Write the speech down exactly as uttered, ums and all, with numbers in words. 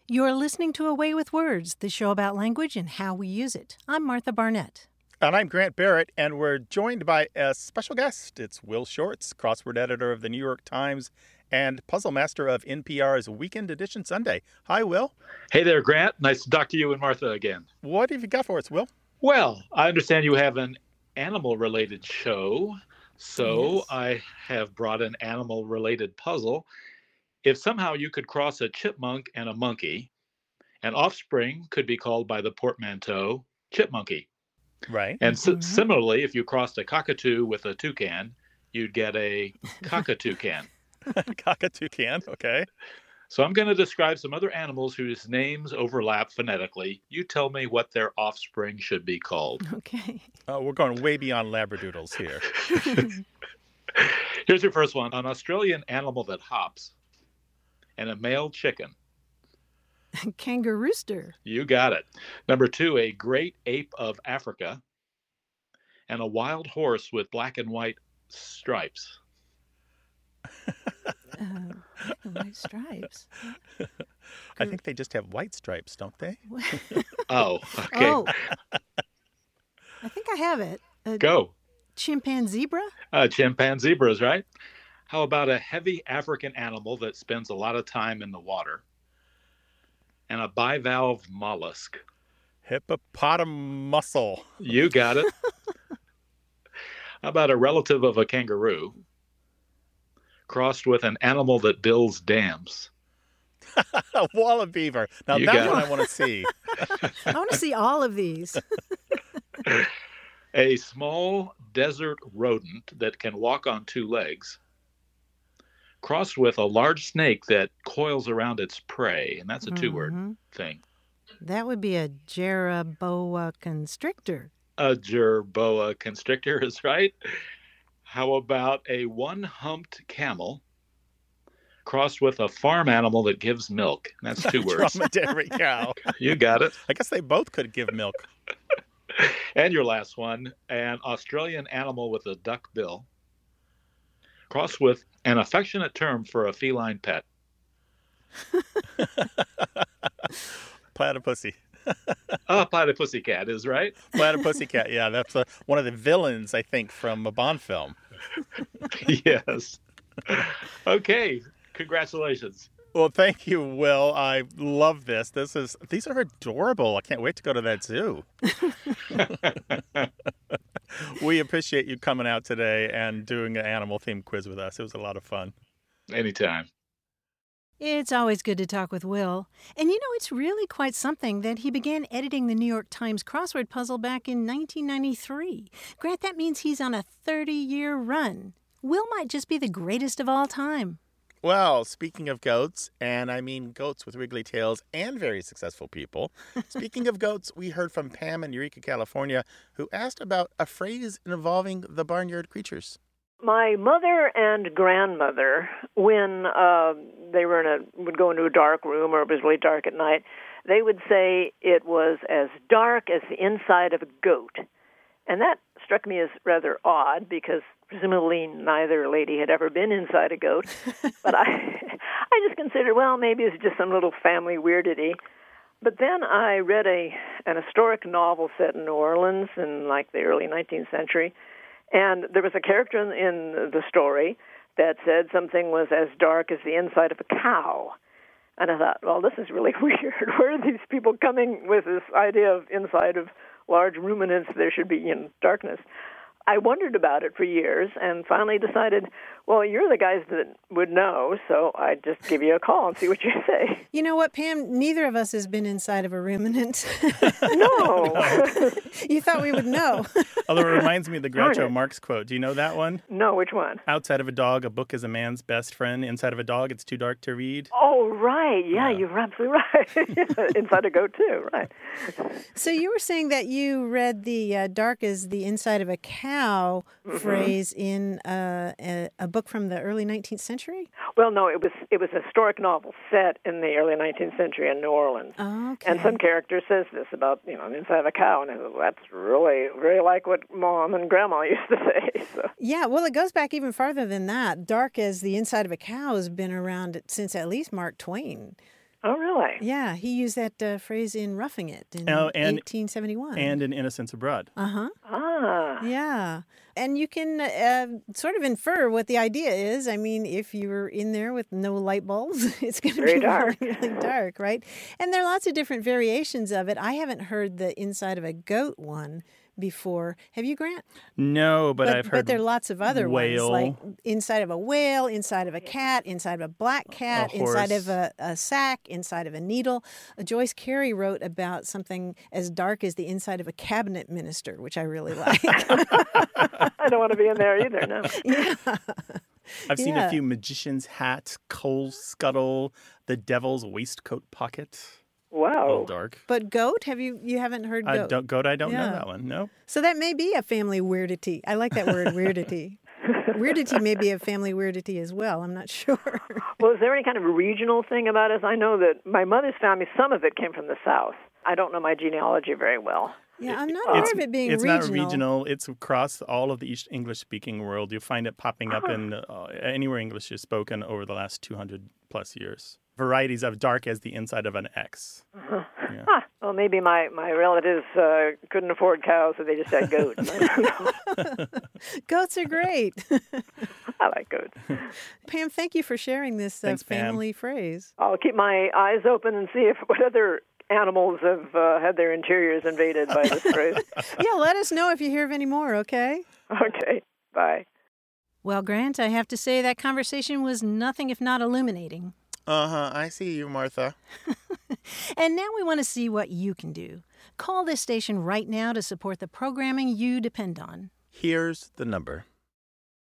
You're listening to A Way with Words, the show about language and how we use it. I'm Martha Barnett. And I'm Grant Barrett, and we're joined by a special guest. It's Will Shortz, crossword editor of the New York Times and puzzle master of N P R's Weekend Edition Sunday. Hi, Will. Hey there, Grant. Nice to talk to you and Martha again. What have you got for us, Will? Well, I understand you have an animal-related show, so yes. I have brought an animal-related puzzle. If somehow you could cross a chipmunk and a monkey, an offspring could be called by the portmanteau chipmonkey. Right. And mm-hmm. s- similarly, if you crossed a cockatoo with a toucan, you'd get a cockatoucan. Cockatoucan, okay. So I'm going to describe some other animals whose names overlap phonetically. You tell me what their offspring should be called. Okay. Oh, we're going way beyond labradoodles here. Here's your first one. An Australian animal that hops and a male chicken. Kangarooster. You got it. Number two, a great ape of Africa and a wild horse with black and white stripes. uh, black and white stripes. I think they just have white stripes, don't they? Oh, okay. Oh. I think I have it. A Go. Chimpanzee zebra? Uh, chimpanzee zebras, right? How about a heavy African animal that spends a lot of time in the water? And a bivalve mollusk. Hippopotamuscle. You got it. How about a relative of a kangaroo crossed with an animal that builds dams? A wallabeaver. Now You that got one it. I want to see. I want to see all of these. A small desert rodent that can walk on two legs, crossed with a large snake that coils around its prey, and that's a two-word Mm-hmm. thing. That would be a Jerboa constrictor. A jerboa constrictor is right. How about a one-humped camel crossed with a farm animal that gives milk? That's two words. Dromedary cow. You got it. I guess they both could give milk. And your last one, an Australian animal with a duck bill, crossed with an affectionate term for a feline pet. Platypussy. Oh, platypussycat is right. Platypussycat, yeah. That's uh one of the villains, I think, from a Bond film. Yes. Okay. Congratulations. Well, thank you, Will. I love this. This is These are adorable. I can't wait to go to that zoo. We appreciate you coming out today and doing an animal-themed quiz with us. It was a lot of fun. Anytime. It's always good to talk with Will. And you know, it's really quite something that he began editing the New York Times crossword puzzle back in nineteen ninety-three. Grant, that means he's on a thirty-year run. Will might just be the greatest of all time. Well, speaking of goats, and I mean goats with wiggly tails and very successful people. Speaking of goats, we heard from Pam in Eureka, California, who asked about a phrase involving the barnyard creatures. My mother and grandmother, when uh, they were in a would go into a dark room or it was really dark at night, they would say it was as dark as the inside of a goat. And that struck me as rather odd because presumably neither lady had ever been inside a goat. But I I just considered, well, maybe it's just some little family weirdity. But then I read a an historic novel set in New Orleans in like the early nineteenth century. And there was a character in, in the story that said something was as dark as the inside of a cow. And I thought, well, this is really weird. Where are these people coming with this idea of inside of large ruminants there should be, you know, darkness? I wondered about it for years and finally decided, well, you're the guys that would know, so I'd just give you a call and see what you say. You know what, Pam? Neither of us has been inside of a ruminant. No. You thought we would know. Although it reminds me of the Groucho Marx quote. Do you know that one? No, which one? Outside of a dog, a book is a man's best friend. Inside of a dog, it's too dark to read. Oh, right. Yeah, Yeah. you're absolutely right. Inside a goat, too. Right. So you were saying that you read the uh, dark as the inside of a cow Mm-hmm. phrase in uh, a, a book from the early nineteenth century? Well, no, it was it was a historic novel set in the early nineteenth century in New Orleans. Oh, okay. And some character says this about, you know, the inside of a cow, and I thought, well, that's really, very like what Mom and Grandma used to say. So. Yeah, well, it goes back even farther than that. Dark as the inside of a cow has been around since at least Mark Twain. Oh, really? Yeah, he used that uh, phrase in Roughing It in Oh, and- eighteen seventy-one. And in Innocents Abroad. Uh-huh. Ah. Yeah. And you can uh, sort of infer what the idea is. I mean, if you're in there with no light bulbs, it's going to Very be dark. really dark, right? And there are lots of different variations of it. I haven't heard the inside of a goat one before. Have you, Grant? No, but, I've heard But there are lots of other whale. ones, like inside of a whale, inside of a cat, inside of a black cat, A inside horse. of a, a sack, inside of a needle. Uh, Joyce Carey wrote about something as dark as the inside of a cabinet minister, which I really like. I don't want to be in there either, no. Yeah. I've seen Yeah. a few magician's hat, coal scuttle, the devil's waistcoat pocket. Wow. All dark. But goat, have you you haven't heard goat? I don't, goat, I don't Yeah. know that one. No. So that may be a family weirdity. I like that word, weirdity. Weirdity may be a family weirdity as well. I'm not sure. Well, is there any kind of regional thing about us? I know that my mother's family, some of it came from the South. I don't know my genealogy very well. Yeah, I'm not aware It's, of it being it's regional. not regional. It's across all of the East English-speaking world. You find it popping up in uh, anywhere English is spoken over the last two hundred plus years. Varieties of dark as the inside of an X. Uh-huh. Yeah. Huh. Well, maybe my, my relatives uh, couldn't afford cows, so they just had goats. Goats are great. I like goats. Pam, thank you for sharing this uh, Thanks, Pam. family phrase. I'll keep my eyes open and see if what other animals have uh, had their interiors invaded by this phrase. Yeah, let us know if you hear of any more, okay? Okay, bye. Well, Grant, I have to say that conversation was nothing if not illuminating. Uh-huh. I see you, Martha. And now we want to see what you can do. Call this station right now to support the programming you depend on. Here's the number.